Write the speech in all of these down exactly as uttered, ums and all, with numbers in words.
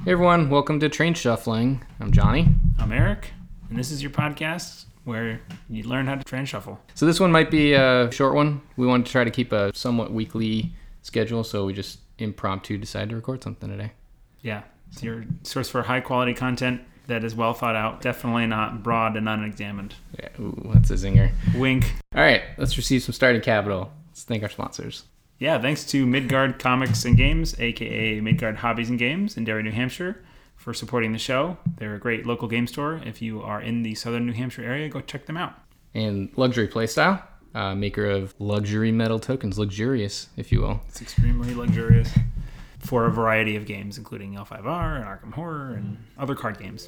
Hey everyone, welcome to Train Shuffling. I'm Johnny. I'm Eric, and this is your podcast where you learn how to train shuffle. So this one might be a short one. We wanted to try to keep a somewhat weekly schedule, so we just impromptu decided to record something today. Yeah, it's your source for high quality content that is well thought out, definitely not broad and unexamined. Yeah, ooh, that's a zinger. Wink. All right, let's receive some starting capital. Let's thank our sponsors. Yeah, thanks to Midgard Comics and Games, aka Midgard Hobbies and Games in Derry, New Hampshire, for supporting the show. They're a great local game store. If you are in the southern New Hampshire area, go check them out. And Luxury Playstyle, uh, maker of luxury metal tokens, luxurious, if you will. It's extremely luxurious for a variety of games, including L five R and Arkham Horror and other card games.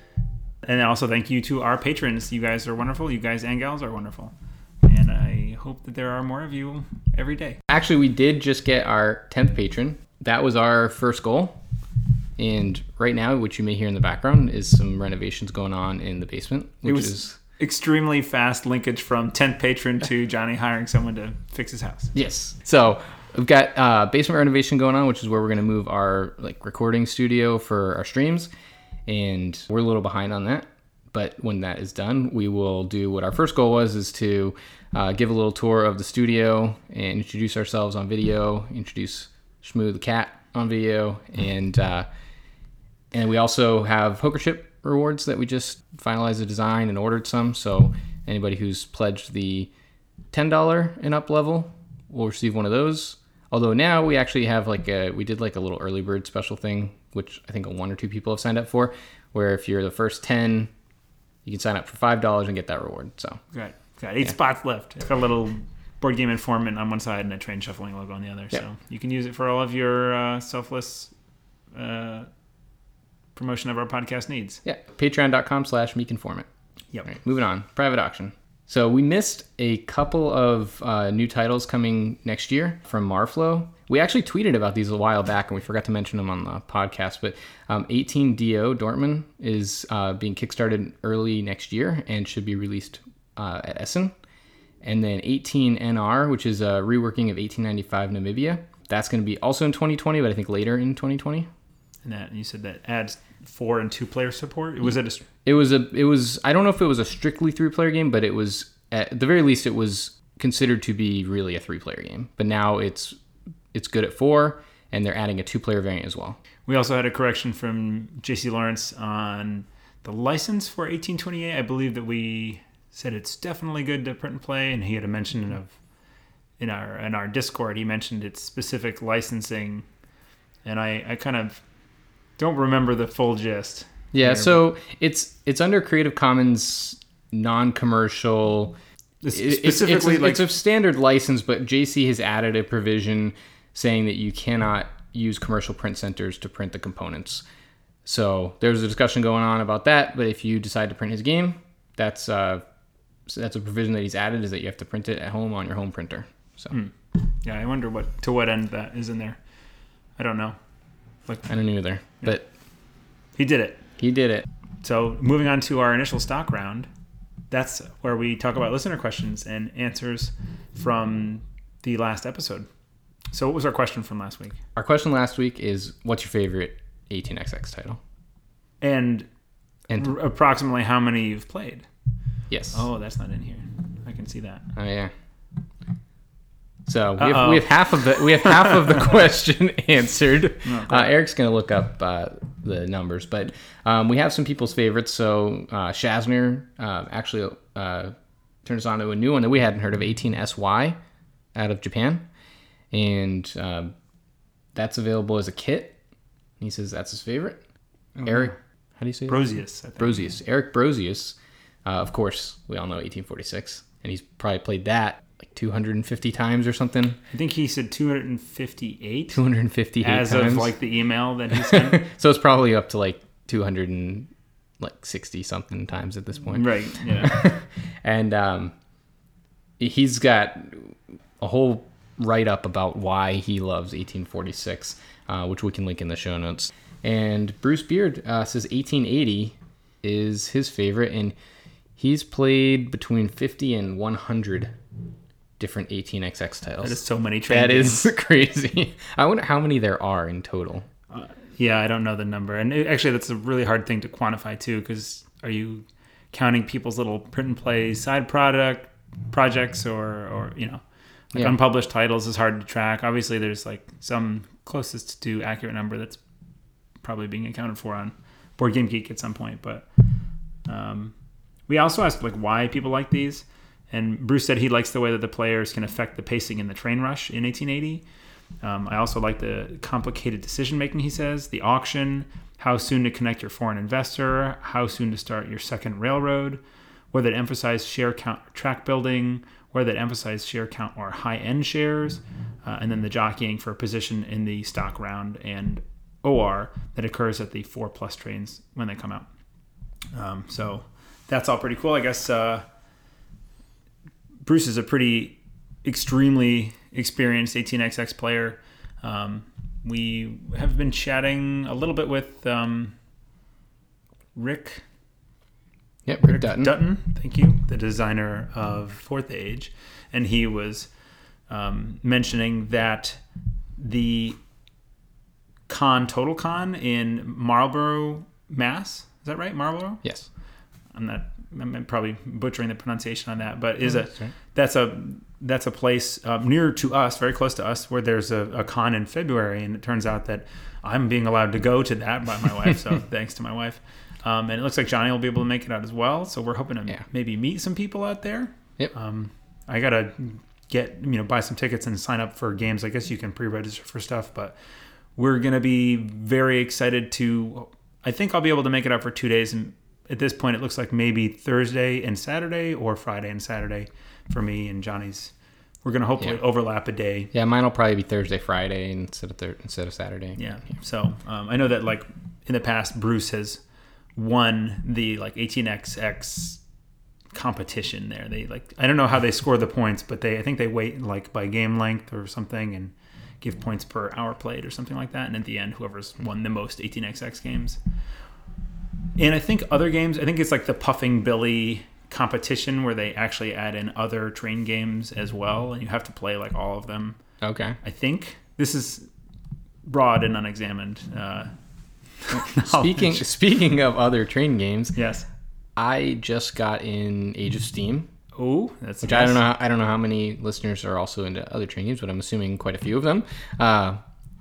And also thank you to our patrons. You guys are wonderful. You guys and gals are wonderful. And I hope that there are more of you every day. Actually, we did just get our tenth patron. That was our first goal. And right now, what you may hear in the background is some renovations going on in the basement, which it was is extremely fast linkage from tenth patron to Johnny hiring someone to fix his house. Yes. So we've got uh, basement renovation going on, which is where we're going to move our like recording studio for our streams. And we're a little behind on that. But when that is done, we will do what our first goal was, is to uh, give a little tour of the studio and introduce ourselves on video, introduce Shmoo the cat on video, and uh, and we also have Hokership rewards that we just finalized the design and ordered some. So anybody who's pledged the ten dollars and up level will receive one of those. Although now we actually have like a, we did like a little early bird special thing, which I think one or two people have signed up for, where if you're the first ten, you can sign up for five dollars and get that reward. So Right. Got eight yeah. spots left. It's got a little board game informant on one side and a train shuffling logo on the other. Yeah. So you can use it for all of your uh, selfless uh, promotion of our podcast needs. yeah, patreon.com slash meekinformant. Yep. All right, moving on. Private auction. So we missed a couple of uh, new titles coming next year from Marflow. We actually tweeted about these a while back, and we forgot to mention them on the podcast. But um, eighteen D O Dortmund is uh, being kickstarted early next year and should be released uh, at Essen. And then eighteen N R, which is a reworking of eighteen ninety-five Namibia. That's going to be also in twenty twenty, but I think later in twenty twenty. And that you said that adds four and two player support. Was it a It was a. It was. I don't know if it was a strictly three-player game, but it was at the very least it was considered to be really a three-player game. But now it's it's good at four, and they're adding a two-player variant as well. We also had a correction from J C Lawrence on the license for eighteen twenty-eight. I believe that we said it's definitely good to print and play, and he had a mention of in our in our Discord. He mentioned its specific licensing, and I, I kind of don't remember the full gist. Yeah, here, so it's it's under Creative Commons non-commercial. It's It- specifically it's, it's, a, like it's a standard license, but J C has added a provision saying that you cannot use commercial print centers to print the components. So there's a discussion going on about that. But if you decide to print his game, that's uh, so that's a provision that he's added, is that you have to print it at home on your home printer. So Hmm. yeah, I wonder what to what end that is in there. I don't know. Like I don't know either, Yeah. but he did it. he did it. So moving on to our initial stock round, that's where we talk about listener questions and answers from the last episode. So what was our question from last week? Our question last week is, what's your favorite eighteen X X title? And, And r- approximately how many you've played. yes. Oh, that's not in here. I can see that. Oh yeah. So we have, Uh-oh. we have half of the we have half of the question answered. Okay. Uh, Eric's gonna look up uh, the numbers, but um, we have some people's favorites. So uh, Shazner uh, actually uh, turns on to a new one that we hadn't heard of, eighteen S Y, out of Japan, and um, that's available as a kit. He says that's his favorite. Oh, Eric, how do you say that? Brosius, I think. Brosius. Eric Brosius. Uh, of course, we all know eighteen forty-six, and he's probably played that like two hundred fifty times or something. I think he said two hundred fifty-eight two hundred fifty-eight as times. of like the email that he sent. So it's probably up to like two hundred sixty something times at this point. Right, yeah. And um, he's got a whole write-up about why he loves eighteen forty-six, uh, which we can link in the show notes. And Bruce Beard uh, says eighteen eighty is his favorite, and he's played between fifty and one hundred different eighteen X X titles. That is so many train That games. is crazy. I wonder how many there are in total. Uh, Yeah, I don't know the number. And it, actually, that's a really hard thing to quantify, too, because are you counting people's little print and play side product projects or, or you know, like Yeah. unpublished titles is hard to track. Obviously, there's like some closest to accurate number that's probably being accounted for on Board Game Geek at some point. But um, we also asked like why people like these. And Bruce said he likes the way that the players can affect the pacing in the train rush in eighteen eighty. Um, I also like the complicated decision making, he says, the auction, how soon to connect your foreign investor, how soon to start your second railroad, whether it emphasized share count or track building, whether it emphasized share count or high-end shares, uh, and then the jockeying for a position in the stock round and O R that occurs at the four plus trains when they come out. Um, so that's all pretty cool. I guess uh, Bruce is a pretty extremely experienced eighteen X X player. Um, we have been chatting a little bit with um, Rick. Yep, Rick, Rick Dutton. Dutton, thank you, the designer of Fourth Age, and he was um, mentioning that the con Total Con in Marlborough, Mass. Is that right, Marlborough? Yes. I'm not. I'm probably butchering the pronunciation on that, but is Oh, a that's right. that's a that's a place um, near to us, very close to us, where there's a, a con in February, and it turns out that I'm being allowed to go to that by my wife. So thanks to my wife, um, and it looks like Johnny will be able to make it out as well. So we're hoping to Yeah. maybe meet some people out there. Yep. Um, I gotta get you know buy some tickets and sign up for games. I guess you can pre-register for stuff, but we're gonna be very excited to. I think I'll be able to make it out for two days and. At this point, it looks like maybe Thursday and Saturday or Friday and Saturday for me and Johnny's. We're going to hopefully Yeah. overlap a day. Yeah, mine will probably be Thursday, Friday instead of thir- instead of Saturday. Yeah. So um, I know that like in the past, Bruce has won the like eighteen X X competition there. They like I don't know how they score the points, but they I think they weight like by game length or something and give points per hour played or something like that. And at the end, whoever's won the most eighteen X X games. And I think other games, I think it's like the Puffing Billy competition where they actually add in other train games as well, and you have to play like all of them. Okay. I think this is broad and unexamined. Uh, Speaking knowledge. speaking of other train games, yes. I just got in Age of Steam, Oh, that's which I don't know. How, I don't know how many listeners are also into other train games, but I'm assuming quite a few of them. Uh,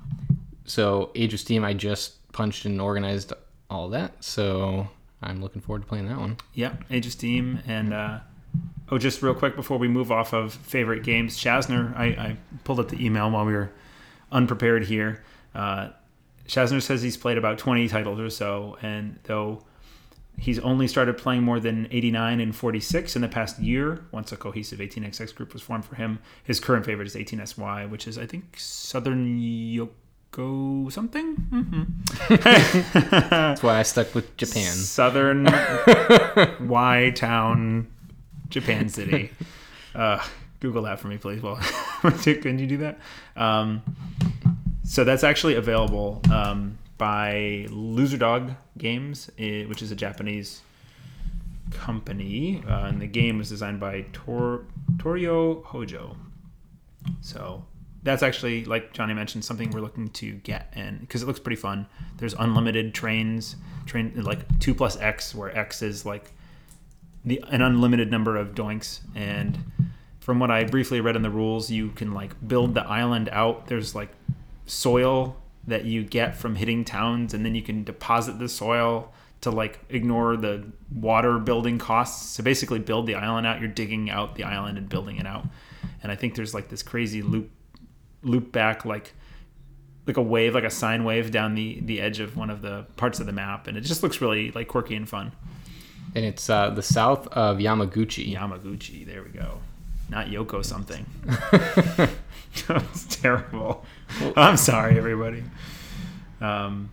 so Age of Steam, I just punched and organized all of that, so I'm looking forward to playing that one. Yeah, Age of Steam. And uh, oh, just real quick before we move off of favorite games, Shazner, I, I pulled up the email while we were unprepared here. Uh, Shazner says he's played about twenty titles or so, and though he's only started playing more than eighty-nine and forty-six in the past year, once a cohesive eighteen X X group was formed for him, his current favorite is eighteen S Y, which is, I think, Southern Yoko something? Mm-hmm. That's why I stuck with Japan. Southern Y Town, Japan City. Uh, Google that for me, please. Well, can you do that? Um, so that's actually available um, by Loser Dog Games, eh, which is a Japanese company, uh, and the game was designed by Tor- Torio Hojo. So that's actually, like Johnny mentioned, something we're looking to get, and because it looks pretty fun. There's unlimited trains, train like two plus X, where X is like the an unlimited number of doinks. And from what I briefly read in the rules, you can like build the island out. There's like soil that you get from hitting towns, and then you can deposit the soil to like ignore the water building costs. So basically build the island out. You're digging out the island and building it out. And I think there's like this crazy loop loop back like like a wave, like a sine wave down the the edge of one of the parts of the map, and it just looks really like quirky and fun. And it's uh, the south of Yamaguchi. Yamaguchi, there we go. Not Yoko something. That's terrible. I'm sorry, everybody. Um,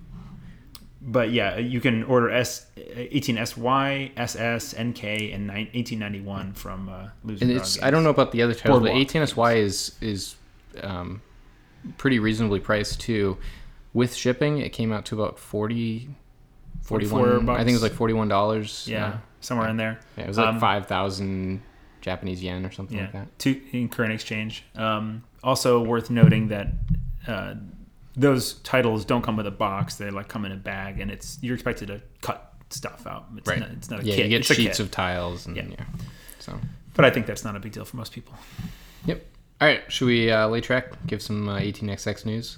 but yeah, you can order S eighteen S Y, S S, N K, and eighteen ninety-one from uh, Loser And Dog it's Games. I don't know about the other titles, but Boardwalk eighteen S Y is is um, pretty reasonably priced too. With shipping, it came out to about forty, forty-one. forty-four bucks. I think it was like forty-one dollars. Yeah, somewhere in there. Yeah, it was like Um, five thousand Japanese yen or something Yeah, like that. to in current exchange. Um, also worth noting that uh, those titles don't come with a box. They like come in a bag, and it's you're expected to cut stuff out. It's right. Not, it's not a yeah, kit. you get it's sheets of tiles. And, yeah. yeah. So, but I think that's not a big deal for most people. Yep. All right. Should we uh, lay track? Give some uh, eighteen X X news.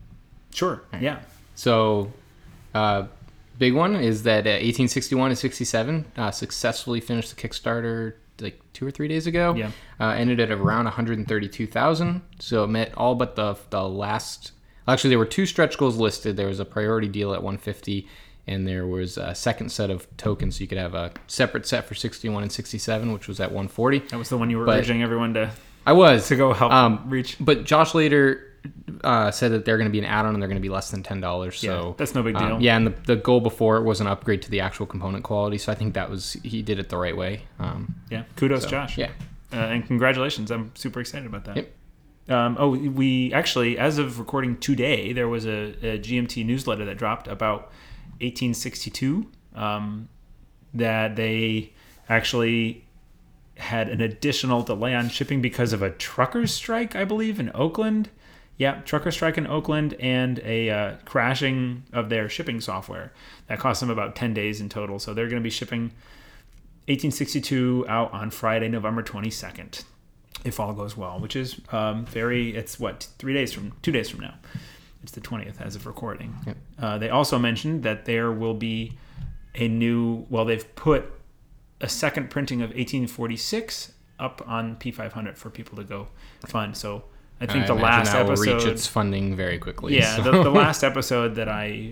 Sure. Right. Yeah. So, uh, big one is that uh, eighteen sixty-one and sixty-seven uh, successfully finished the Kickstarter like two or three days ago. Yeah. Uh, ended at around one hundred thirty-two thousand. So it met all but the the last. Actually, there were two stretch goals listed. There was a priority deal at one hundred fifty, and there was a second set of tokens. So you could have a separate set for sixty-one and sixty-seven, which was at one hundred forty. That was the one you were but urging everyone to. I was to go help um, reach. But Josh later uh, said that they're going to be an add-on and they're going to be less than ten dollars. So yeah, that's no big deal. Um, yeah, and the, the goal before it was an upgrade to the actual component quality. So I think that was he did it the right way. Um, yeah, kudos, so, Josh. Yeah, uh, and congratulations. I'm super excited about that. Yep. Um, oh, we actually, as of recording today, there was a, a G M T newsletter that dropped about eighteen sixty-two. Um, that they actually had an additional delay on shipping because of a trucker strike, I believe, in Oakland. Yeah, trucker strike in Oakland and a uh, crashing of their shipping software. That cost them about ten days in total. So they're going to be shipping eighteen sixty-two out on Friday, November twenty-second, if all goes well, which is um, very, it's what, three days from, two days from now. It's the twentieth as of recording. Yep. Uh, they also mentioned that there will be a new, well, they've put a second printing of eighteen forty-six up on P five hundred for people to go fund. So I think I the last that episode will reach its funding very quickly. Yeah, so. the, the last episode that I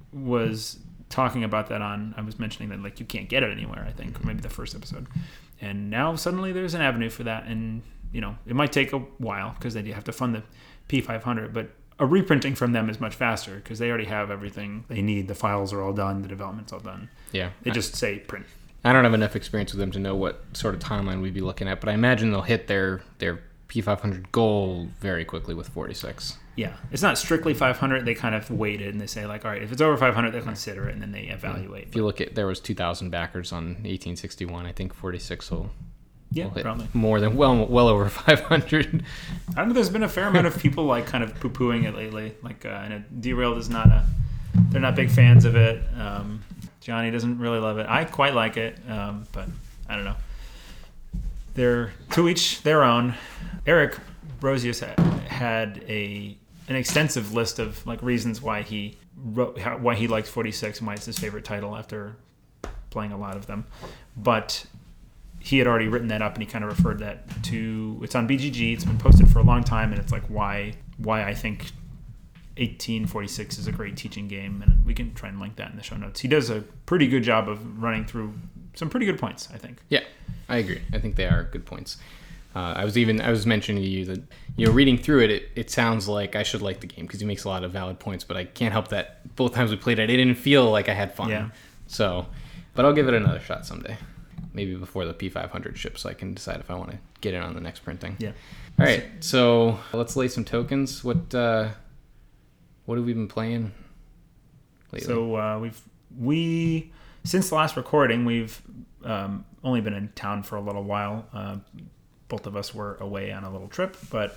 was talking about that on, I was mentioning that like you can't get it anywhere, I think, or maybe the first episode. And now suddenly there's an avenue for that, and you know it might take a while because they have to fund the P five hundred, but a reprinting from them is much faster because they already have everything they need. The files are all done, the development's all done. Yeah, they just say print. I don't have enough experience with them to know what sort of timeline we'd be looking at, but I imagine they'll hit their their P five hundred goal very quickly with forty-six. Yeah, it's not strictly five hundred. They kind of weighted and they say like, all right, if it's over five hundred, they'll consider it, and then they evaluate. Yeah. If you look at, there was two thousand backers on eighteen sixty-one. I think forty-six will, yeah, will hit probably more than well well over five hundred. I know there's been a fair amount of people like kind of poo-pooing it lately. Like, uh, and Derailed is not a, they're not big fans of it. Um, Johnny doesn't really love it. I quite like it, um, but I don't know. They're to each their own. Eric Brosius had a an extensive list of like reasons why he wrote why he liked forty-six and why it's his favorite title after playing a lot of them. But he had already written that up, and he kind of referred that to it's on B G G. It's been posted for a long time, and it's like why why I think eighteen forty-six is a great teaching game, and we can try and link that in the show notes. He does a pretty good job of running through some pretty good points, I think. Yeah, I agree. I think they are good points. Uh, I was even I was mentioning to you that you know reading through it, it, it sounds like I should like the game because he makes a lot of valid points, but I can't help that both times we played it, it didn't feel like I had fun. Yeah. So, but I'll give it another shot someday, maybe before the P five hundred ships, so I can decide if I want to get in on the next printing. Yeah. All right, so let's lay some tokens. What uh, what have we been playing lately? So uh, we've we since the last recording we've um, only been in town for a little while. Uh, both of us were away on a little trip, but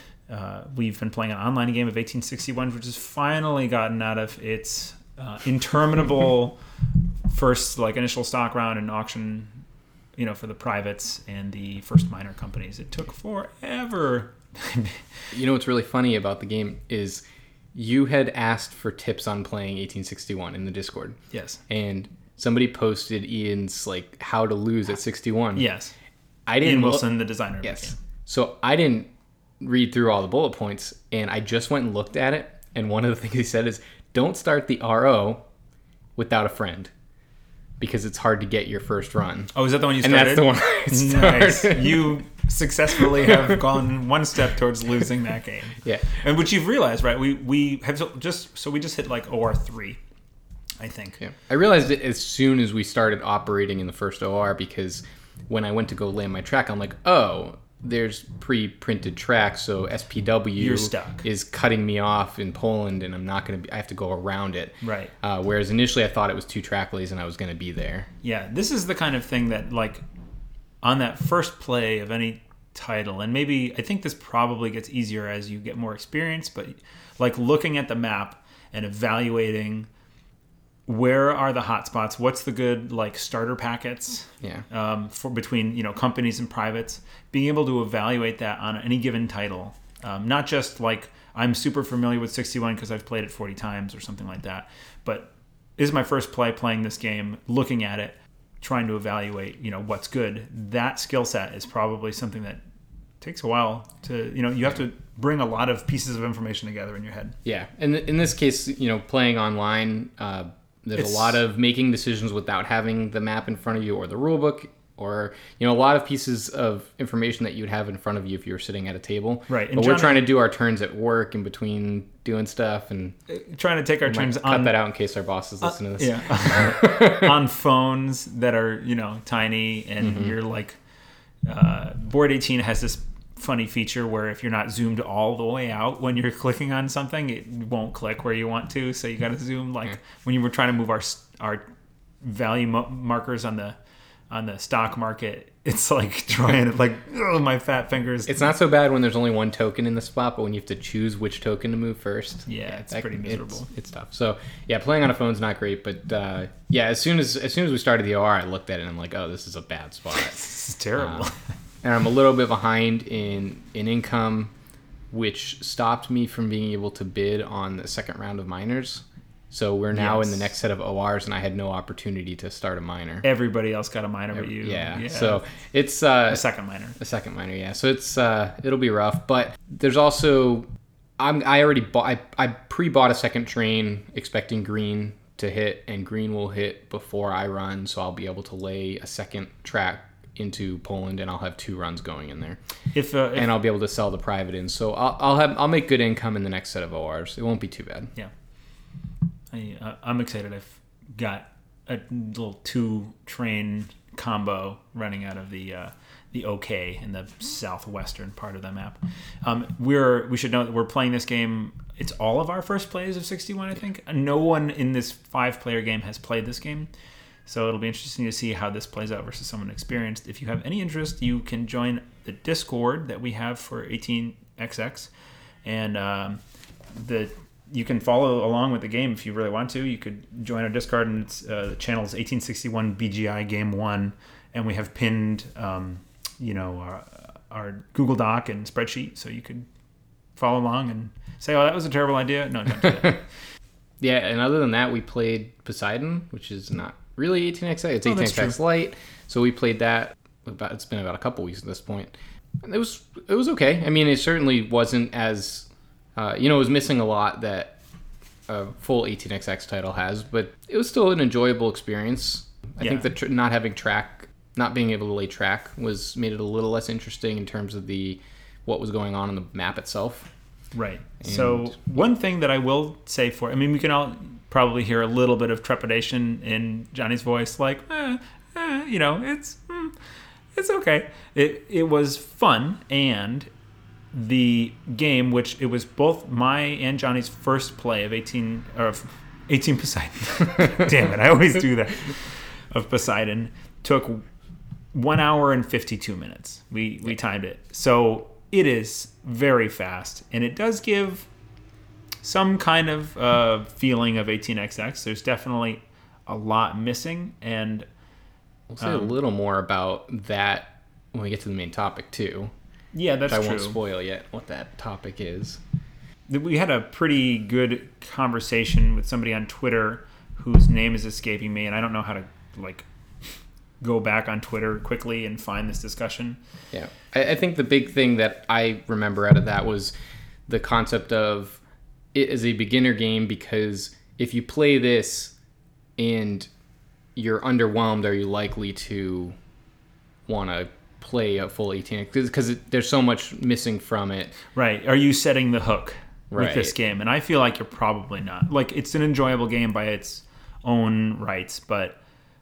uh, we've been playing an online game of eighteen sixty-one, which has finally gotten out of its uh, interminable first like initial stock round and auction, you know, for the privates and the first minor companies. It took forever. You know what's really funny about the game is you had asked for tips on playing eighteen sixty-one in the Discord. Yes. And somebody posted Ian's like how to lose at sixty-one. Yes. I didn't Ian look, Wilson, the designer. Of yes. the game. So I didn't read through all the bullet points, and I just went and looked at it. And one of the things he said is, "Don't start the R O without a friend, because it's hard to get your first run." Oh, is that the one you and started? that's the one I started. Nice. You successfully have gone one step towards losing that game. Yeah. And which you've realized, right? We we have just so we just hit like O R three, I think. Yeah. I realized it as soon as we started operating in the first O R, because when I went to go land my track, I'm like, oh, there's pre-printed tracks, so S P W You're stuck. is cutting me off in Poland, and I'm not going to be, I have to go around it. Right. Uh, whereas initially I thought it was two track lays and I was going to be there. Yeah, this is the kind of thing that, like, on that first play of any title. And maybe, I think this probably gets easier as you get more experience, but like looking at the map and evaluating where are the hotspots, what's the good like starter packets Yeah. um, for between, you know, companies and privates, being able to evaluate that on any given title. Um, not just like I'm super familiar with sixty-one because I've played it forty times or something like that, but this is my first play playing this game, looking at it, trying to evaluate, you know, what's good. That skill set is probably something that takes a while to, you know, you have to bring a lot of pieces of information together in your head. Yeah. And in this case, you know, playing online, uh, there's It's- a lot of making decisions without having the map in front of you or the rule book, or, you know, a lot of pieces of information that you'd have in front of you if you were sitting at a table. Right. And But John- we're trying to do our turns at work in between doing stuff, and Trying to take our might turns cut on that out in case our bosses listen to this. Yeah. on phones that are, you know, tiny, and Mm-hmm. you're like, uh, Board eighteen has this funny feature where if you're not zoomed all the way out when you're clicking on something, it won't click where you want to. So you got to zoom. Like Yeah. when you were trying to move our our value mo- markers on the on the stock market, it's like trying to like oh, my fat fingers. It's not so bad when there's only one token in the spot, but when you have to choose which token to move first, Yeah, it's that- pretty miserable. It's, it's tough. So yeah, playing on a phone's not great, but uh, yeah, as soon as as soon as we started the O R, I looked at it and I'm like, oh, this is a bad spot. It's terrible. Uh, and I'm a little bit behind in in income, which stopped me from being able to bid on the second round of miners. So we're now in the Yes. next set of O Rs, and I had no opportunity to start a miner. Everybody else got a minor but you. Yeah. So it's uh, a second minor. a second minor, yeah. So it's uh, it'll be rough, but there's also I'm I already bought I, I pre-bought a second train expecting green to hit, and green will hit before I run, so I'll be able to lay a second track into Poland, and I'll have two runs going in there, If, uh, if and I'll be able to sell the private in. So I'll I'll have I'll make good income in the next set of O Rs. It won't be too bad. Yeah, I, uh, I'm excited. I've got a little two train combo running out of the uh, the OK in the southwestern part of the map. Um, we're we should know that we're playing this game. It's all of our first plays of sixty-one, I think. No one in this five-player game has played this game. So it'll be interesting to see how this plays out versus someone experienced. If you have any interest, you can join the Discord that we have for eighteen X X, and um, the you can follow along with the game if you really want to. You could join our Discord, and it's uh, the channel is eighteen sixty-one B G I Game One, and we have pinned um, you know our, our Google Doc and spreadsheet, so you could follow along and say, "Oh, that was a terrible idea." No, don't do that. Yeah, and other than that, we played Poseidon, which is not really eighteen X X. It's Oh, eighteen that's X X Lite. So we played that. About it's been about a couple weeks at this point. And it was it was okay. I mean, it certainly wasn't as uh, you know, it was missing a lot that a full eighteen X X title has, but it was still an enjoyable experience. I Yeah. think that tr- not having track, not being able to lay track, was made it a little less interesting in terms of the what was going on in the map itself. Right. So one thing that I will say for, I mean, we can all probably hear a little bit of trepidation in Johnny's voice, like, eh, eh, you know, it's mm, it's okay. It it was fun, and the game, which it was both my and Johnny's first play of eighteen or of eighteen Poseidon. Damn it, I always do that. Of Poseidon took one hour and fifty-two minutes. We we timed it. So it is very fast, and it does give some kind of uh, feeling of eighteen X X. There's definitely a lot missing, and We'll say a little more about that when we get to the main topic too. yeah, that's I true. won't spoil yet what that topic is. We had a pretty good conversation with somebody on Twitter whose name is escaping me, and I don't know how to like go back on Twitter quickly and find this discussion. Yeah, I, I think the big thing that I remember out of that was the concept of it as a beginner game, because if you play this and you're underwhelmed, are you likely to want to play a full eighteen? Because there's so much missing from it. Right. Are you setting the hook with Right. this game? And I feel like you're probably not. Like, it's an enjoyable game by its own rights, but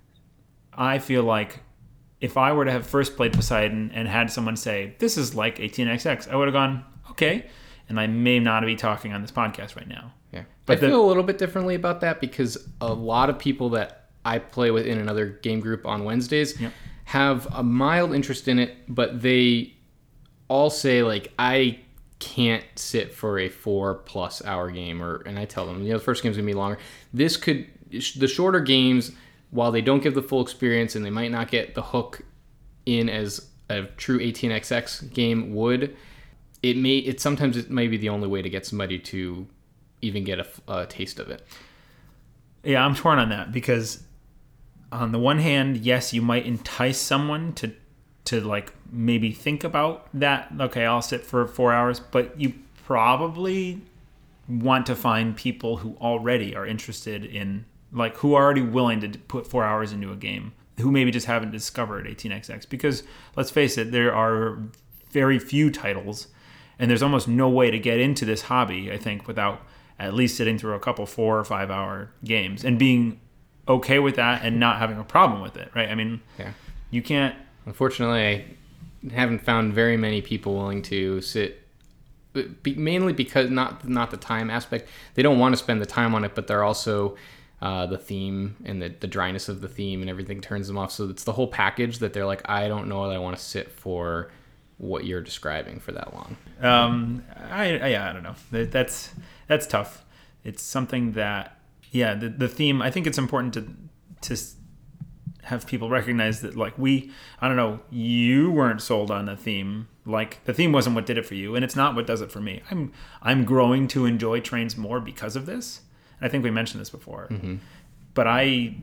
I feel like if I were to have first played Poseidon and had someone say, this is like eighteen X X, I would have gone, okay. And I may not be talking on this podcast right now. Yeah, But I the- feel a little bit differently about that because a lot of people that I play with in another game group on Wednesdays Yep. have a mild interest in it, but they all say like I can't sit for a four plus hour game, or and I tell them, you know, the first game's gonna be longer. This could the shorter games, while they don't give the full experience and they might not get the hook in as a true eighteen X X game would, it may it sometimes it may be the only way to get somebody to even get a, a taste of it. Yeah, I'm torn on that because on the one hand, yes, you might entice someone to to like maybe think about that. Okay, I'll sit for four hours, but you probably want to find people who already are interested in, like, who are already willing to put four hours into a game, who maybe just haven't discovered eighteen X X. Because let's face it, there are very few titles, and there's almost no way to get into this hobby, I think, without at least sitting through a couple four or five hour games and being okay with that and not having a problem with it, right? I mean, yeah. You can't. Unfortunately, I haven't found very many people willing to sit, mainly because not not the time aspect. They don't want to spend the time on it, but they're also uh, the theme and the, the dryness of the theme and everything turns them off. So it's the whole package that they're like, I don't know that I want to sit for what you're describing for that long. Um, I, I yeah, I don't know. That, that's that's tough. It's something that, yeah, the the theme. I think it's important to to have people recognize that, like, we, I don't know, you weren't sold on the theme. Like, the theme wasn't what did it for you, and it's not what does it for me. I'm I'm growing to enjoy trains more because of this. And I think we mentioned this before. Mm-hmm. But I,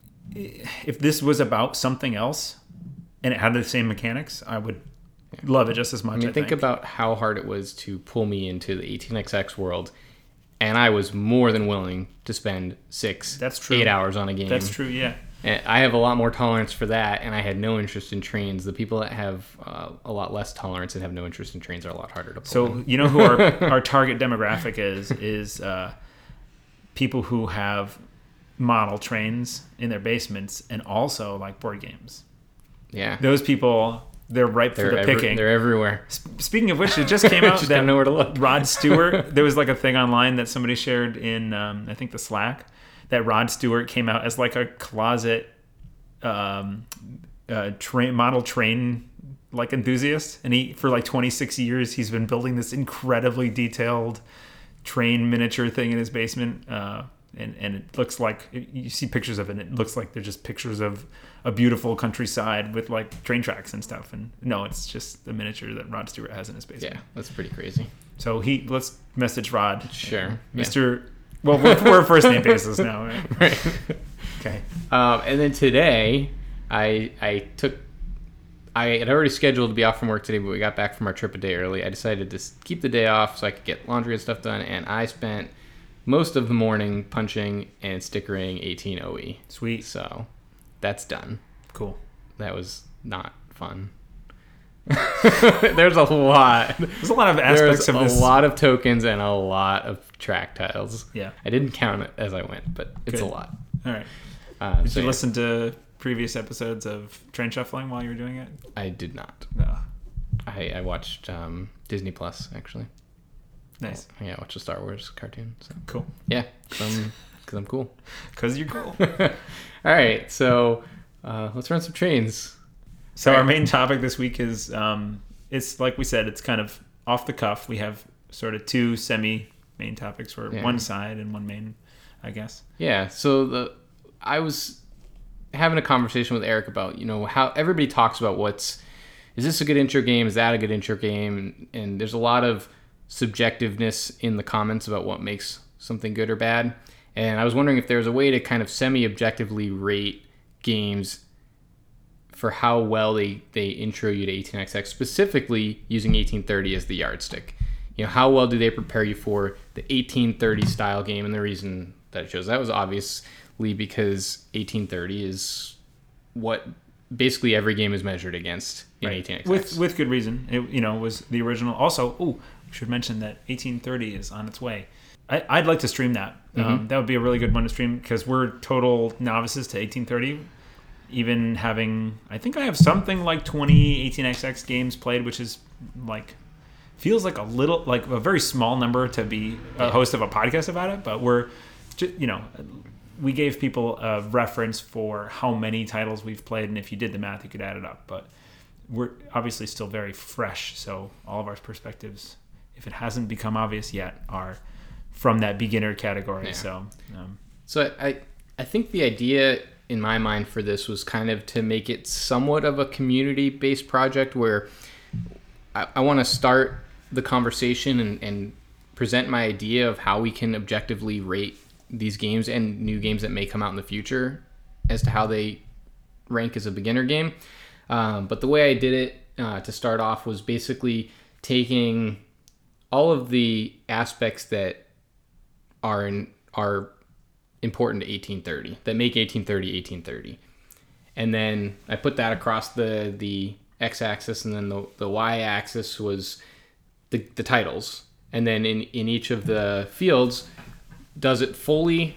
if this was about something else and it had the same mechanics, I would yeah. love it just as much. I mean, I think, think about how hard it was to pull me into the eighteen X X world, and I was more than willing to spend six, That's true. eight hours on a game. That's true, yeah. And I have a lot more tolerance for that, and I had no interest in trains. The people that have uh, a lot less tolerance and have no interest in trains are a lot harder to pull So in. You know who our, our target demographic is, is uh, people who have model trains in their basements and also like board games. Yeah. Those people, they're ripe they're for the every, picking. They're everywhere. Sp- speaking of which, it just came out just that know where to look. Rod Stewart, there was like a thing online that somebody shared in, um, I think, the Slack, that Rod Stewart came out as like a closet um, uh, train model train like enthusiast, and he for like twenty-six years he's been building this incredibly detailed train miniature thing in his basement, uh, and and it looks like, you see pictures of it, and it looks like they're just pictures of a beautiful countryside with like train tracks and stuff. And no, it's just the miniature that Rod Stewart has in his basement. Yeah, that's pretty crazy. So he let's message Rod. Sure, Mister Yeah. Well, we're, we're first name basis now, right? Right. Okay. Um, and then today, I I took. I had already scheduled to be off from work today, but we got back from our trip a day early. I decided to keep the day off so I could get laundry and stuff done, and I spent most of the morning punching and stickering eighteen O E. Sweet. So that's done. Cool. That was not fun. There's a lot. There's a lot of aspects There's of this. a lot of tokens and a lot of track tiles. Yeah. I didn't count it as I went, but it's Good. a lot. All right. Um, Did so you yeah, listen to previous episodes of Train Shuffling while you were doing it? I did not. No. I, I watched um, Disney Plus, actually. Nice. Yeah, I watched a Star Wars cartoon. So. Cool. Yeah, because I'm, 'cause I'm cool. Because you're cool. All right, so uh, let's run some trains. So All our right. main topic this week is, um, it's like we said, it's kind of off the cuff. We have sort of two semi main topics for Yeah. one side and one main, I guess. Yeah, so the I was having a conversation with Eric about, you know, how everybody talks about what's, is this a good intro game? Is that a good intro game? And, and there's a lot of subjectiveness in the comments about what makes something good or bad. And I was wondering if there's a way to kind of semi-objectively rate games for how well they, they intro you to eighteen X X, specifically using eighteen thirty as the yardstick. You know, how well do they prepare you for the eighteen thirty style game? And the reason that it shows that was obviously because eighteen thirty is what basically every game is measured against in Right. eighteen X X. With with good reason. It, you know, was the original. Also, oh, we should mention that eighteen thirty is on its way. I, I'd like to stream that. Um, Mm-hmm. that would be a really good one to stream because we're total novices to eighteen thirty. Even having, I think I have something like twenty eighteen X X games played, which is like, feels like a little, like a very small number to be a host of a podcast about it. But we're, just, you know, we gave people a reference for how many titles we've played, and if you did the math, you could add it up. But we're obviously still very fresh. So all of our perspectives, if it hasn't become obvious yet, are from that beginner category. Yeah. So, um, so I, I think the idea in my mind for this was kind of to make it somewhat of a community-based project where I, I want to start the conversation and, and present my idea of how we can objectively rate these games and new games that may come out in the future as to how they rank as a beginner game. Um, but the way I did it uh, to start off was basically taking all of the aspects that are in, are important to eighteen thirty, that make eighteen thirty eighteen thirty. And then I put that across the, the x-axis, and then the, the y-axis was the, the titles. And then in, in each of the fields, does it fully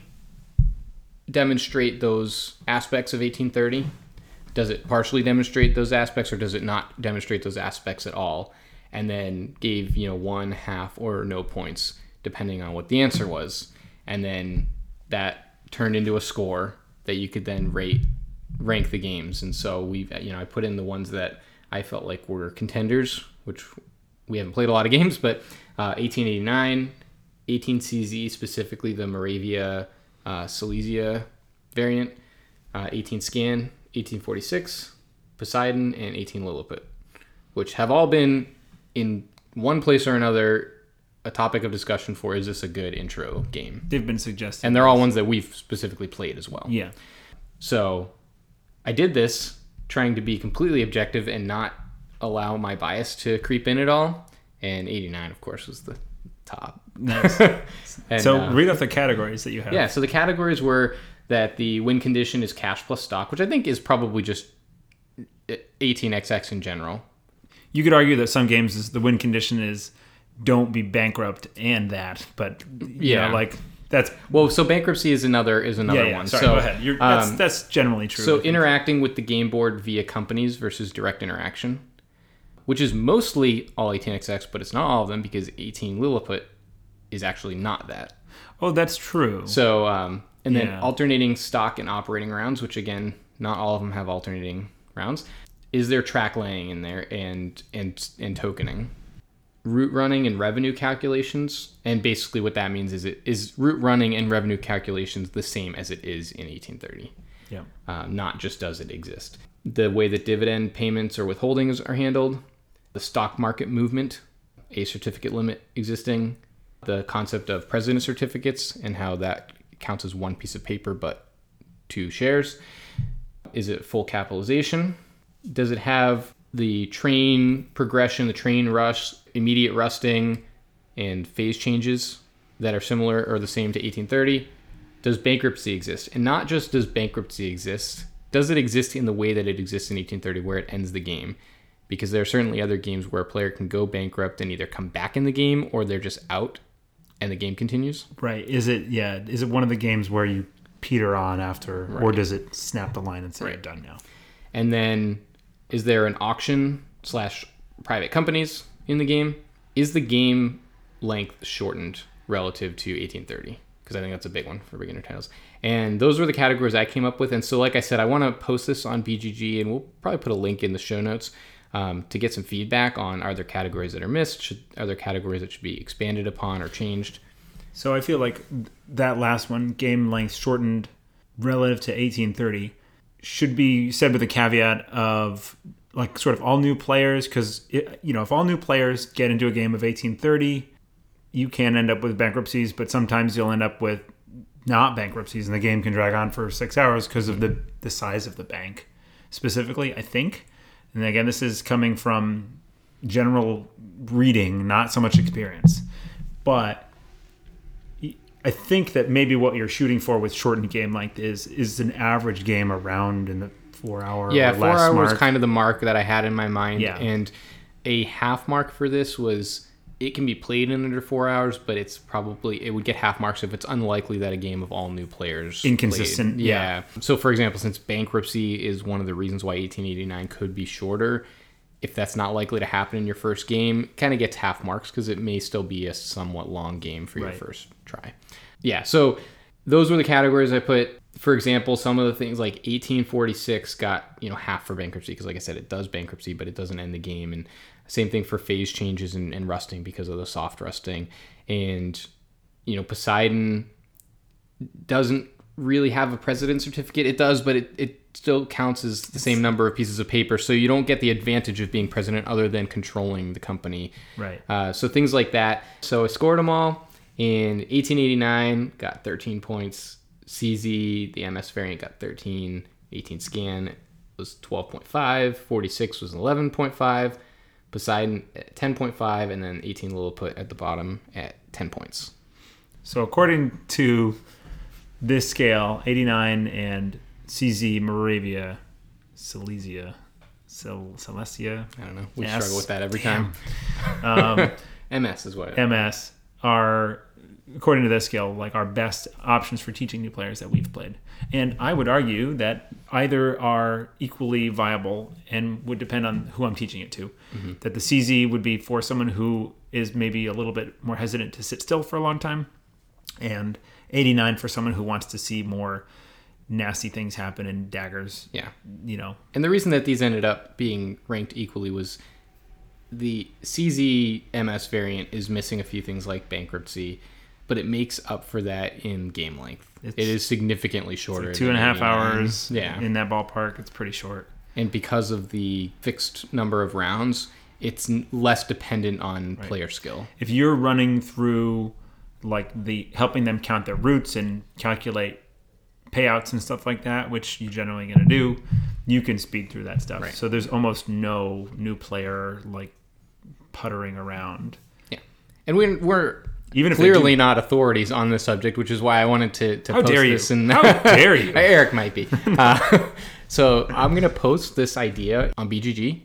demonstrate those aspects of eighteen thirty? Does it partially demonstrate those aspects, or does it not demonstrate those aspects at all? And then gave, you know, one, half, or no points, depending on what the answer was. And then that turned into a score that you could then rate, rank the games. And so we, you know, I put in the ones that I felt like were contenders, which we haven't played a lot of games, but uh, eighteen eighty-nine, eighteen C Z, specifically the Moravia uh, Silesia variant, uh, eighteen Scan, eighteen forty-six, Poseidon, and eighteen Lilliput, which have all been in one place or another a topic of discussion for, is this a good intro game? they've been suggested. And they're all ones that we've specifically played as well. Yeah. So I did this trying to be completely objective and not allow my bias to creep in at all. And eighty-nine, of course, was the top. Nice. And, so uh, read off the categories that you have. yeah, so the categories were that the win condition is cash plus stock, which I think is probably just eighteen X X in general. You could argue that some games is the win condition is don't be bankrupt and that, but you Yeah. know, like that's Well, so bankruptcy is another is another yeah, yeah. one. Sorry, so, go ahead. You're, that's um, that's generally true. So interacting with the game board via companies versus direct interaction, which is mostly all eighteen X X, but it's not all of them because eighteen Lilliput is actually not that. oh, that's true. So, um, and then Yeah. alternating stock and operating rounds, which again, not all of them have alternating rounds. Is there track laying in there and and and tokening? Route running and revenue calculations, and basically what that means is it is route running and revenue calculations the same as it is in eighteen thirty. Yeah. Uh, not just does it exist. The way that dividend payments or withholdings are handled, the stock market movement, a certificate limit existing, the concept of president certificates and how that counts as one piece of paper but two shares. Is it full capitalization? Does it have the train progression, the train rush, immediate rusting, and phase changes that are similar or the same to eighteen thirty? Does bankruptcy exist? And not just does bankruptcy exist, does it exist in the way that it exists in eighteen thirty where it ends the game? Because there are certainly other games where a player can go bankrupt and either come back in the game or they're just out and the game continues. Right. Is it yeah, is it one of the games where you peter on after Right. or does it snap the line and say Right. you're done now? And then is there an auction slash private companies in the game? Is the game length shortened relative to eighteen thirty? Because I think that's a big one for beginner titles. And those were the categories I came up with. And so, like I said, I want to post this on B G G, and we'll probably put a link in the show notes um, to get some feedback on, are there categories that are missed? Should, are there categories that should be expanded upon or changed? So I feel like that last one, game length shortened relative to eighteen thirty, should be said with a caveat of like sort of all new players, because you know if all new players get into a game of eighteen thirty, you can end up with bankruptcies, but sometimes you'll end up with not bankruptcies, and the game can drag on for six hours because of the the size of the bank, specifically, I think. And again, this is coming from general reading, not so much experience, but I think that maybe what you're shooting for with shortened game length is is an average game around in the four hour Yeah, or four less hour mark. was kind of the mark that I had in my mind. Yeah. And a half mark for this was it can be played in under four hours, but it's probably, it would get half marks if it's unlikely that a game of all new players Inconsistent, played. yeah. Yeah. So for example, since bankruptcy is one of the reasons why eighteen eighty-nine could be shorter, if that's not likely to happen in your first game, it kind of gets half marks because it may still be a somewhat long game for your Right. first try. Yeah, so those were the categories I put. for example, some of the things like eighteen forty-six got, you know, half for bankruptcy because, like I said, it does bankruptcy, but it doesn't end the game. And same thing for phase changes and, and rusting because of the soft rusting. And, you know, Poseidon doesn't really have a president certificate. It does, but it, it still counts as the same number of pieces of paper. So you don't get the advantage of being president other than controlling the company. Right. Uh, so things like that. So I scored them all. In eighteen eighty-nine, got thirteen points. C Z, the M S variant, got thirteen. eighteen Scan was twelve point five. forty-six was eleven point five. Poseidon at ten point five. And then eighteen Lilliput at the bottom at ten points. So according to this scale, eighty-nine and C Z Moravia, Silesia, Cel- Celestia. I don't know. We S. struggle with that every Damn. time. Um, M S is what it is. M S are, according to this scale, like our best options for teaching new players that we've played. And I would argue that either are equally viable and would depend on who I'm teaching it to. Mm-hmm. That the C Z would be for someone who is maybe a little bit more hesitant to sit still for a long time, and eighty-nine for someone who wants to see more nasty things happen and daggers. Yeah. You know. And the reason that these ended up being ranked equally was the C Z M S variant is missing a few things like bankruptcy, but it makes up for that in game length. It's, it is significantly shorter. Like two and a half hours yeah. in that ballpark. It's pretty short. And because of the fixed number of rounds, it's less dependent on right. player skill. If you're running through like the helping them count their routes and calculate payouts and stuff like that, which you're generally going to do, you can speed through that stuff. Right. So there's almost no new player like puttering around. Yeah. And we're, we're even if clearly not authorities on this subject, which is why I wanted to, to How post dare this. You? And How dare you? Eric might be. Uh, so I'm going to post this idea on B G G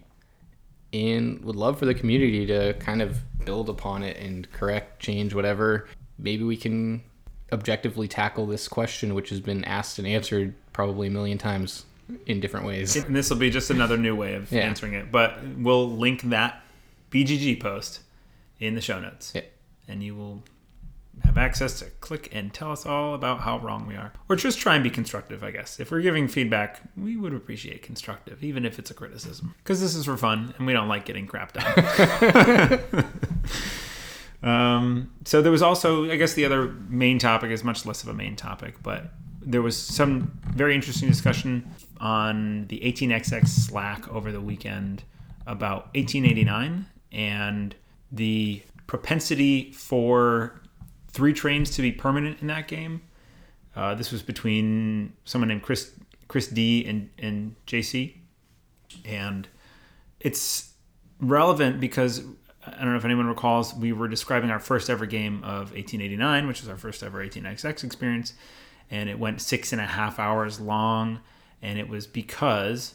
and would love for the community to kind of build upon it and correct, change, whatever. Maybe we can objectively tackle this question, which has been asked and answered probably a million times in different ways. And this will be just another new way of yeah. answering it. But we'll link that B G G post in the show notes. Yeah. And you will have access to click and tell us all about how wrong we are. Or just try and be constructive, I guess. If we're giving feedback, we would appreciate constructive, even if it's a criticism. Because this is for fun, and we don't like getting crapped on. um, so there was also, I guess the other main topic is much less of a main topic, but there was some very interesting discussion on the eighteen X X Slack over the weekend about eighteen eighty-nine and the propensity for three trains to be permanent in that game. Uh, this was between someone named Chris Chris D and, and J C. And it's relevant because, I don't know if anyone recalls, we were describing our first ever game of eighteen eighty-nine, which was our first ever eighteen X X experience. And it went six and a half hours long. And it was because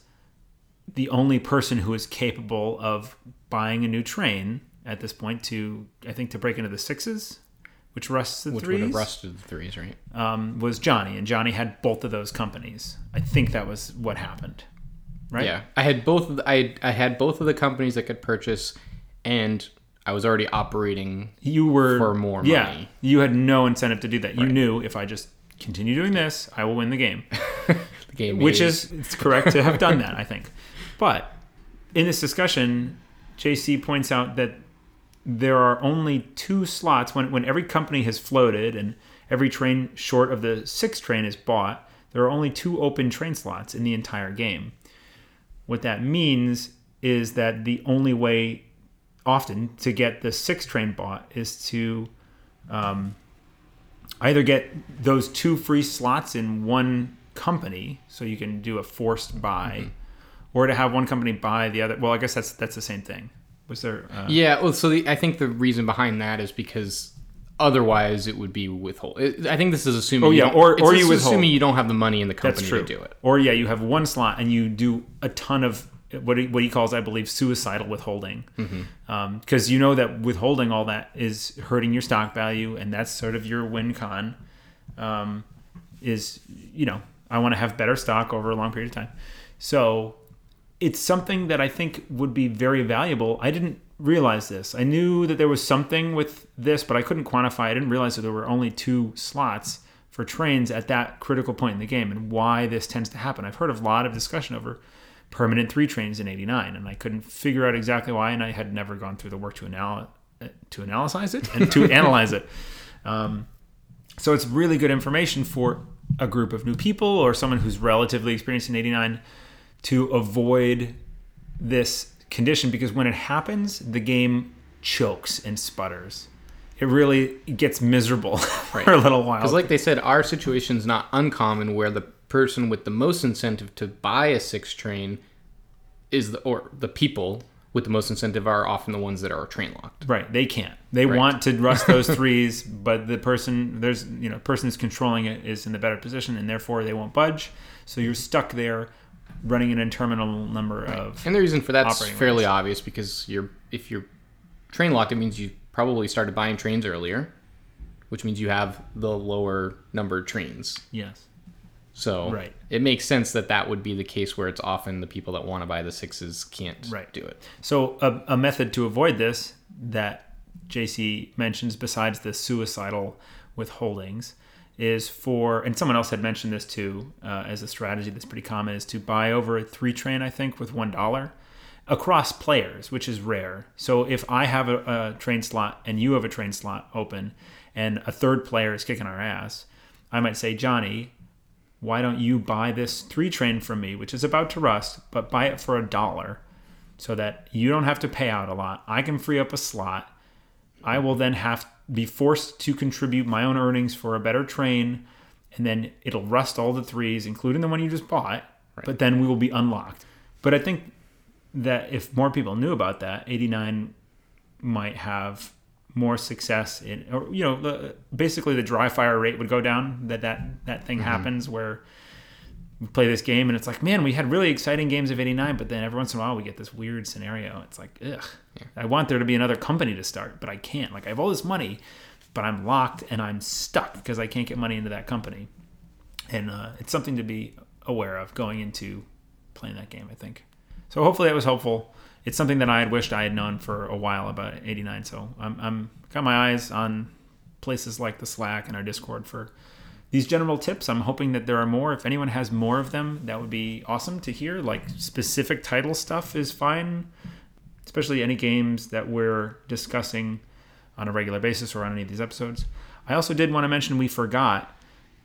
the only person who was capable of buying a new train at this point to, I think, to break into the sixes, which rusted which threes. would have rusted the threes, right? Um, was Johnny. And Johnny had both of those companies. I think that was what happened. Right? Yeah. I had both of the, I, I had both of the companies I could purchase, and I was already operating you were, for more yeah, money. You had no incentive to do that. You right. knew if I just continue doing this, I will win the game. the game Which is, is it's correct to have done that, I think. But in this discussion, J C points out that there are only two slots when, when every company has floated and every train short of the sixth train is bought. There are only two open train slots in the entire game. What that means is that the only way often to get the sixth train bought is to um, either get those two free slots in one company, so you can do a forced buy, mm-hmm. or to have one company buy the other. Well, I guess that's that's the same thing. Was there? Uh... Yeah. Well, so the, I think the reason behind that is because otherwise it would be withhold. I think this is assuming. Oh yeah, you or or it's you withhold. assuming you don't have the money in the company that's true. to do it. Or yeah, you have one slot and you do a ton of what he, what he calls, I believe, suicidal withholding, because mm-hmm. um, you know that withholding all that is hurting your stock value, and that's sort of your win con. Um, is you know I want to have better stock over a long period of time, so it's something that I think would be very valuable. I didn't realize this. I knew that there was something with this, but I couldn't quantify. I didn't realize that there were only two slots for trains at that critical point in the game and why this tends to happen. I've heard of a lot of discussion over permanent three trains in eighty-nine, and I couldn't figure out exactly why, and I had never gone through the work to anal- to analyze it and to analyze it. Um, so it's really good information for a group of new people or someone who's relatively experienced in eighty-nine to avoid this condition, because when it happens, the game chokes and sputters. It really gets miserable right. for a little while. Because like they said, our situation's not uncommon where the person with the most incentive to buy a six train is the, or the people with the most incentive are often the ones that are train locked. Right. They can't. They right. want to rust those threes, but the person, there's, you know, person who's controlling it is in the better position, and therefore they won't budge. So you're stuck there running an interminable number right. of And the reason for that's fairly lines. obvious, because you're if you're train locked, it means you probably started buying trains earlier, which means you have the lower numbered trains. Yes. So right. it makes sense that that would be the case where it's often the people that want to buy the sixes can't right. do it. So a, a method to avoid this that J C mentions, besides the suicidal withholdings, is for, and someone else had mentioned this too, uh, as a strategy that's pretty common, is to buy over a three train, I think, with one dollar. Across players, which is rare. So if I have a, a train slot and you have a train slot open and a third player is kicking our ass, I might say, Johnny, why don't you buy this three train from me, which is about to rust, but buy it for a dollar so that you don't have to pay out a lot. I can free up a slot. I will then have be forced to contribute my own earnings for a better train, and then it'll rust all the threes, including the one you just bought, right. But then we will be unlocked. But I think that if more people knew about that, eighty-nine might have more success in, or, you know, the, basically the dry fire rate would go down, that that, that thing mm-hmm. happens where we play this game and it's like, man, we had really exciting games of eighty-nine, but then every once in a while we get this weird scenario. It's like, ugh, yeah. I want there to be another company to start, but I can't. Like, I have all this money, but I'm locked and I'm stuck because I can't get money into that company. And uh, it's something to be aware of going into playing that game, I think. So hopefully that was helpful. It's something that I had wished I had known for a while about eighty-nine. So I'm, I'm got my eyes on places like the Slack and our Discord for these general tips. I'm hoping that there are more. If anyone has more of them, that would be awesome to hear. Like specific title stuff is fine, especially any games that we're discussing on a regular basis or on any of these episodes. I also did want to mention we forgot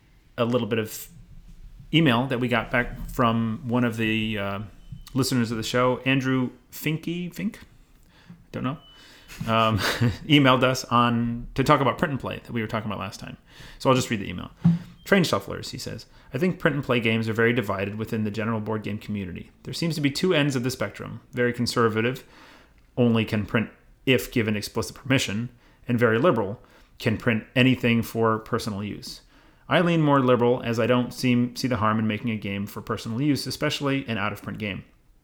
a little bit of email that we got back from one of the uh, listeners of the show, Andrew Finky, Fink, don't know, um, emailed us on to talk about print and play that we were talking about last time. So I'll just read the email. Train shufflers, he says, I think print and play games are very divided within the general board game community. There seems to be two ends of the spectrum. Very conservative, only can print if given explicit permission, and very liberal, can print anything for personal use. I lean more liberal as I don't seem, see the harm in making a game for personal use, especially an out-of-print game.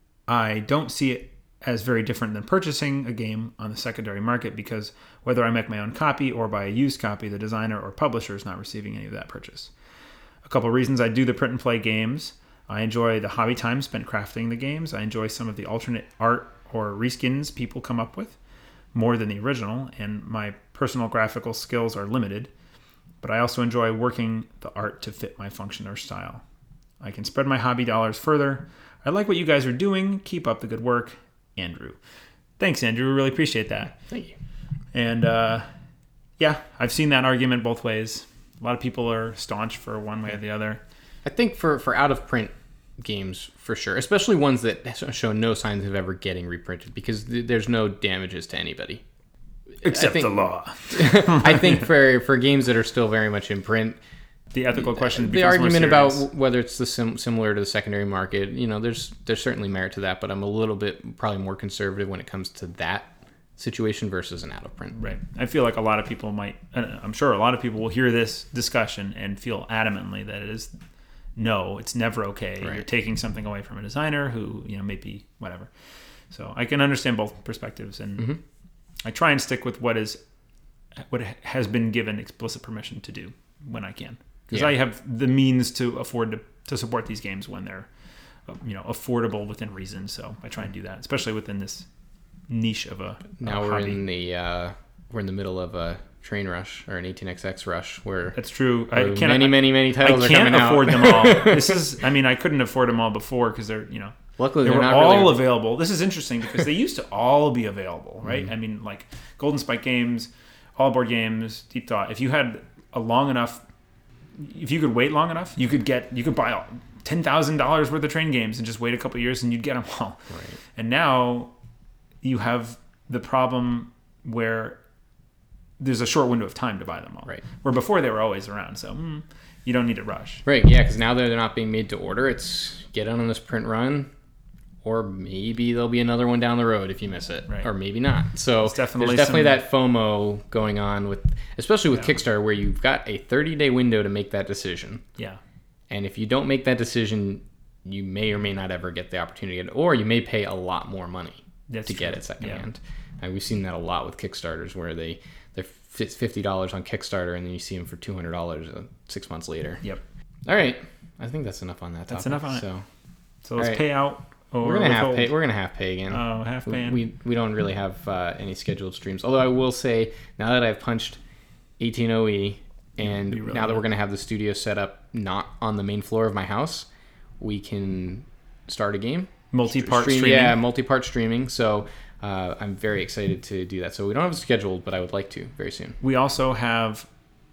I don't see it as very different than purchasing a game on the secondary market, because whether I make my own copy or buy a used copy, the designer or publisher is not receiving any of that purchase. A couple of reasons I do the print and play games. I enjoy the hobby time spent crafting the games. I enjoy some of the alternate art or reskins people come up with more than the original, and my personal graphical skills are limited, but I also enjoy working the art to fit my function or style. I can spread my hobby dollars further. I like what you guys are doing. Keep up the good work, Andrew. Thanks, Andrew. We really appreciate that. Thank you. And uh, yeah, I've seen that argument both ways. A lot of people are staunch for one way or the other. I think for, for out-of-print games, for sure, especially ones that show no signs of ever getting reprinted, because th- there's no damages to anybody. Except think, the law. I think for, for games that are still very much in print, the ethical question the argument about whether it's the sim- similar to the secondary market, you know, there's there's certainly merit to that, but I'm a little bit probably more conservative when it comes to that situation versus an out of print. Right. I feel like a lot of people might, I'm sure a lot of people will hear this discussion and feel adamantly that it is, no, it's never okay. Right. You're taking something away from a designer who, you know, maybe whatever. So I can understand both perspectives, and mm-hmm. I try and stick with what is what has been given explicit permission to do when I can. Because yeah. I have the means to afford to, to support these games when they're, you know, affordable within reason. So I try and do that, especially within this niche of a now a we're hobby. in the uh, we're in the middle of a Train Rush or an eighteen X X Rush, where that's true. I where can't, many, many, many titles I are can't coming afford out. them all. This is, I mean, I couldn't afford them all before because they're, you know, Luckily, they they're were not all really... available. This is interesting because they used to all be available, right? Mm-hmm. I mean, like Golden Spike Games, All Board Games, Deep Thought. If you had a long enough, if you could wait long enough, you could get, you could buy all ten thousand dollars worth of train games and just wait a couple of years and you'd get them all. Right. And now you have the problem where there's a short window of time to buy them all. Right. Where before they were always around. So mm, you don't need to rush. Right, yeah, because now that they're not being made to order, it's get on this print run, or maybe there'll be another one down the road if you miss it, Right. or maybe not. So It's definitely there's definitely some- that FOMO going on with, especially with Yeah. Kickstarter, where you've got a thirty-day window to make that decision. Yeah. And if you don't make that decision, you may or may not ever get the opportunity, or you may pay a lot more money That's to get true. it secondhand. And we've seen that a lot with Kickstarters, where they they're fifty dollars on Kickstarter, and then you see them for two hundred dollars uh, six months later. Yep. All right, I think that's enough on that. That's topic. enough on it. So So let's All right. pay out or we're gonna have withhold. pay. We're gonna have pay again. Oh, half paying. We we don't really have uh, any scheduled streams. Although I will say, now that I've punched eighteen O E, and You really now that have. we're gonna have the studio set up not on the main floor of my house, we can start a game. Multi-part Stream- streaming. Yeah, multi-part streaming. So uh, I'm very excited to do that. So we don't have it scheduled, but I would like to very soon. We also have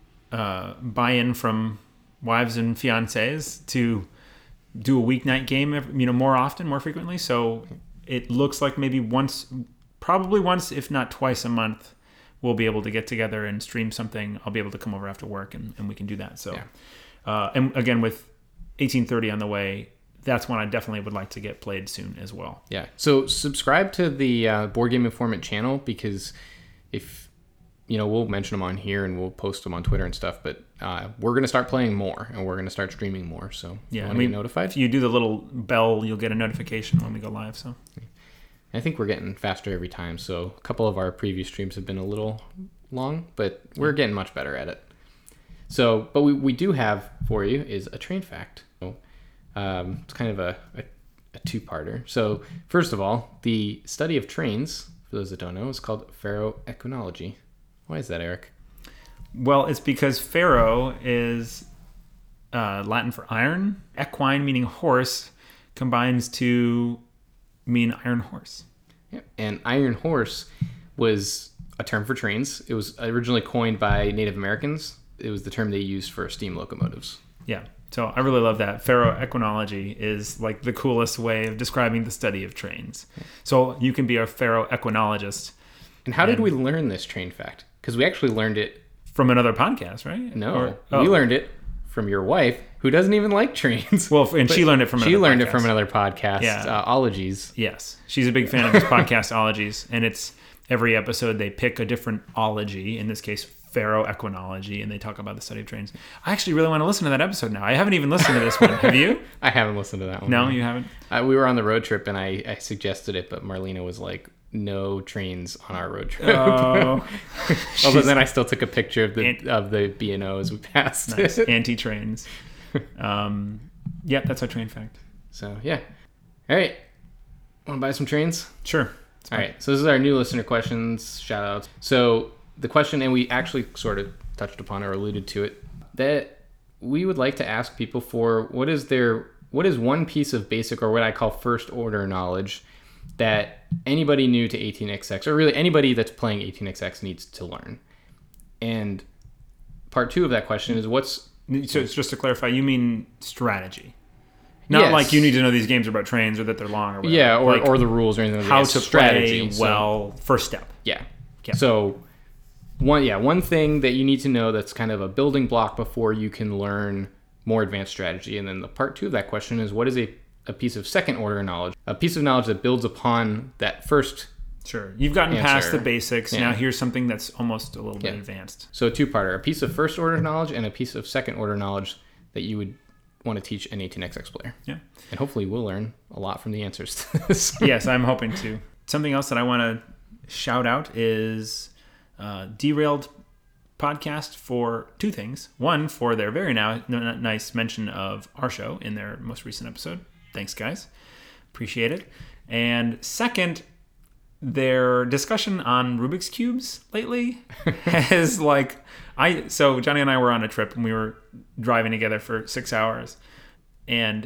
uh, buy-in from wives and fiancés to do a weeknight game, every- you know, more often, more frequently. So it looks like maybe once, probably once, if not twice a month, we'll be able to get together and stream something. I'll be able to come over after work and, and we can do that. So, Yeah. uh, and again, with eighteen thirty on the way, that's one I definitely would like to get played soon as well. Yeah. So subscribe to the uh, Board Game Informant channel, because if you know, we'll mention them on here and we'll post them on Twitter and stuff. But uh, we're gonna start playing more and we're gonna start streaming more. So Yeah, you I want to mean, get notified? if you do the little bell, you'll get a notification when we go live. So I think we're getting faster every time. So a couple of our previous streams have been a little long, but we're getting much better at it. So, but we, we do have for you is a train fact. So, um, it's kind of a, a, a two-parter. So first of all, the study of trains, for those that don't know, is called ferroequinology. Why is that, Eric? Well, it's because ferro is uh, Latin for iron. Equine, meaning horse, combines to mean iron horse. Yeah. And iron horse was a term for trains. It was originally coined by Native Americans. It was the term they used for steam locomotives. Yeah. So I really love that. Ferroequinology is like the coolest way of describing the study of trains. So you can be a ferroequinologist. And how did And- we learn this train fact? Because we actually learned it. From another podcast, right? No, Or- oh. we learned it from your wife, who doesn't even like trains. Well, and But she learned it from she another learned it podcast. from another podcast, Yeah. uh, Ologies. Yes. She's a big fan of this podcast, Ologies. And it's every episode they pick a different ology, in this case, ferroequinology, and they talk about the study of trains. I actually really want to listen to that episode now. I haven't even listened to this one. Have you? I haven't listened to that one. No, you haven't? Uh, we were on the road trip and I, I suggested it, but Marlena was like, "No trains on our road trip." Oh. Oh, but then I still took a picture of the Ant- of the B and O as we passed. Nice. Anti-trains. Um, yep, that's our train fact. So yeah. All right. Want to buy some trains? Sure. All right. So this is our new listener questions, shout outs. So the question, and we actually sort of touched upon or alluded to it, that we would like to ask people for what is their, what is one piece of basic or what I call first order knowledge that anybody new to eighteen X X, or really anybody that's playing eighteen X X, needs to learn. And part two of that question is what's, So it's just to clarify, you mean strategy. Not Yes. like you need to know these games are about trains or that they're long or whatever. yeah, or, Like or the rules or anything like how that. to Strategy. play So- well, first step. Yeah. Yeah. So one yeah, one thing that you need to know that's kind of a building block before you can learn more advanced strategy. And then the part two of that question is what is a, a piece of second order knowledge? A piece of knowledge that builds upon that first. Sure. You've gotten Answer. past the basics. Yeah. Now here's something that's almost a little bit Yeah. advanced. So a two-parter, a piece of first order knowledge and a piece of second order knowledge that you would want to teach an eighteen X X player. Yeah. And hopefully we'll learn a lot from the answers to this. Yes, I'm hoping to. Something else that I want to shout out is uh, Derailed podcast for two things. One, for their very now n- nice mention of our show in their most recent episode. Thanks, guys. Appreciate it. And second, their discussion on Rubik's Cubes lately has like, I, so Johnny and I were on a trip and we were driving together for six hours and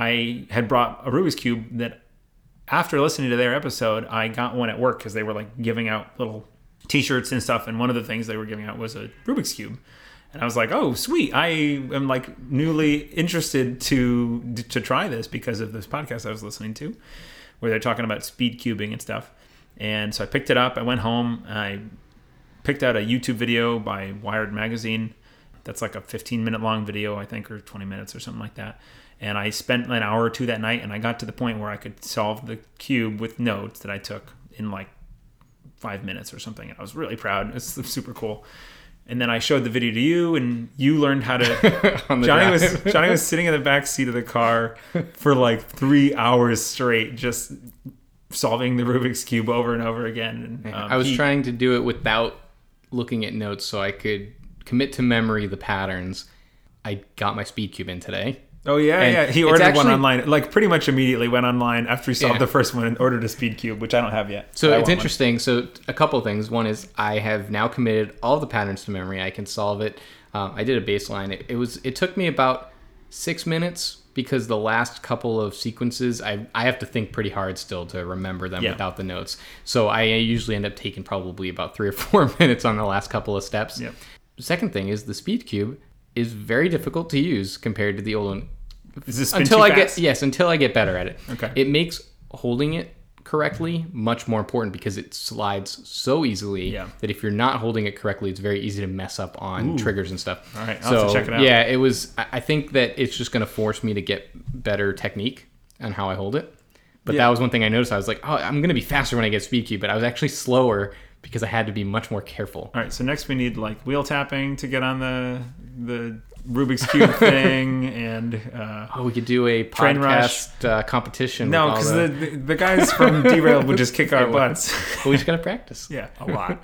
I had brought a Rubik's Cube that after listening to their episode, I got one at work because they were like giving out little t-shirts and stuff. And one of the things they were giving out was a Rubik's Cube. And I was like, oh, sweet. I am like newly interested to to try this because of this podcast I was listening to where they're talking about speed cubing and stuff. And so I picked it up. I went home. I picked out a YouTube video by Wired Magazine. That's like a fifteen minute long video, I think, or twenty minutes or something like that. And I spent an hour or two that night and I got to the point where I could solve the cube with notes that I took in like five minutes or something. And I was really proud. It's super cool. And then I showed the video to you, and you learned how to. Johnny was Johnny was sitting in the back seat of the car for like three hours straight, just solving the Rubik's Cube over and over again. And, um, I was he, trying to do it without looking at notes, so I could commit to memory the patterns. I got my speed cube in today. Oh yeah, and yeah. He ordered actually, one online, like pretty much immediately went online after he solved yeah. the first one and ordered a speed cube, which I don't have yet. So it's interesting. One. So a couple of things. One is I have now committed all the patterns to memory. I can solve it. Um, I did a baseline. It, it was. It took me about six minutes because the last couple of sequences, I I have to think pretty hard still to remember them yeah. without the notes. So I usually end up taking probably about three or four minutes on the last couple of steps. Yep. The second thing is the speed cube is very difficult to use compared to the old one. Is this spin until too I fast? get yes, until I get better at it. Okay. It makes holding it correctly much more important because it slides so easily yeah. that if you're not holding it correctly, it's very easy to mess up on Ooh. triggers and stuff. All right, I'll so, have to check it out. Yeah, it was. I think that it's just going to force me to get better technique on how I hold it. But yeah. that was one thing I noticed. I was like, oh, I'm going to be faster when I get speed cube, but I was actually slower because I had to be much more careful. All right, so next we need like wheel tapping to get on the the Rubik's Cube thing, and uh, oh, we could do a Train podcast uh, competition. No, because the... The, the guys from Derailed would just kick our butts. Well, we just gotta practice. Yeah, a lot.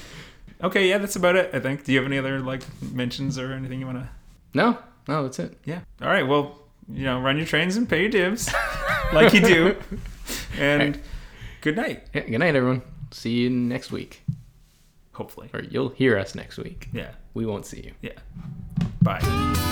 Okay, yeah, that's about it. I think. Do you have any other like mentions or anything you want to? No, no, that's it. Yeah. All right. Well, you know, run your trains and pay your dibs, like you do. And right. Good night. Yeah, good night, everyone. See you next week. Hopefully. Or you'll hear us next week. Yeah. We won't see you. Yeah. Bye.